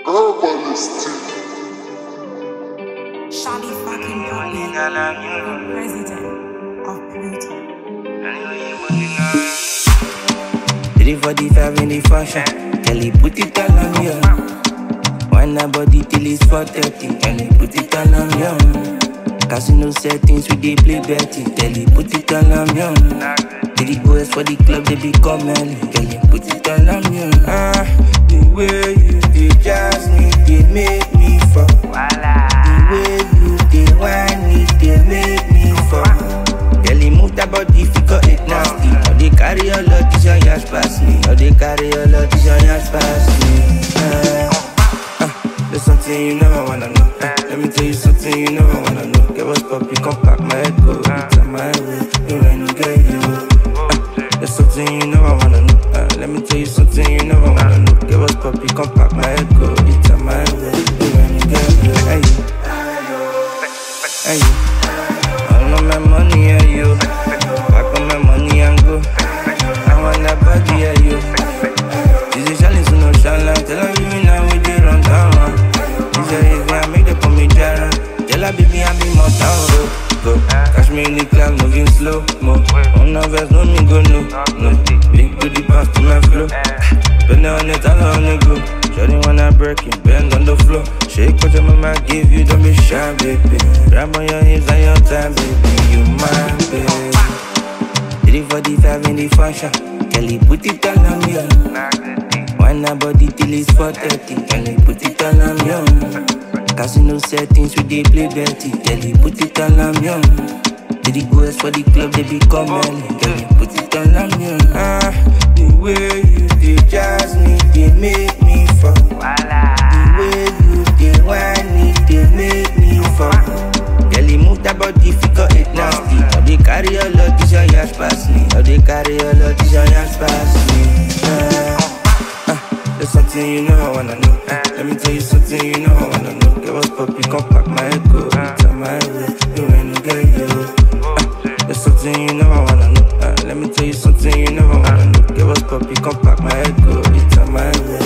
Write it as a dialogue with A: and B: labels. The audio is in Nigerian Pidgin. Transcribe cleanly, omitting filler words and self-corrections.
A: Shabby fucking president of Pluto.
B: 3:45 in the fashion, Kelly put it all on me. Wine her body till it's 4:30, Kelly put it all on me. Casino settings we dey play betting, Kelly put it all on me. Three boys for the club they become early, Kelly put it all on me. The way you dey jazz me, they make me fall. The way you dey whine me, they make me fall. Kelly move that body, figure it nasty. Now they carry all of this on your pass me. Now they carry all of this on your pass me. There's something you never wanna know. Let me tell you something you never wanna know. Get what's poppin', come pack my head, go. It's on my way, you ain't no get you. There's something you never wanna know. Let me tell you something you never wanna know. Get what's poppin', come pack my head, go. It's on my way, you ain't no get you. Hey, hey, all of my money, yeah, you. Pack on my money and go. I want that body, yeah, you. This is challenge, so no challenge. Tell her you now we dey run down. This is if I make the come in jara. Tell her baby I be more down. Go, catch me in the club, moving slow mo. On the verse, no me go no. Big booty pass to my flow. Spend it on it, all on the go. Shawty wanna break it, bend on the floor. Shake what your mama give you, don't be shy, baby. Grab on your hips and your time, baby. You mine, baby. 3:45 in the fashion, Kelly put it all on me. Wine her body till it's 4:30, Kelly put it all on me. Casino settings we dey play betting, Kelly put it all on me. Three boys for the club they become early, Kelly put it all on me. The way you dey jazz me, they make me fall. The way you dey whine me, they make me fall. Kelly move that body, figure it nasty. Now they carry all of this on your pass me. Now they carry all of this on your pass me. There's something you never wanna know. Let me tell you something you never wanna know. Get what's poppin', come pack my head, go. It's on my way, you ain't no get you. There's something you never wanna know. Let me tell you something you never wanna know. Get what's poppin', come pack my head, go. It's on my way.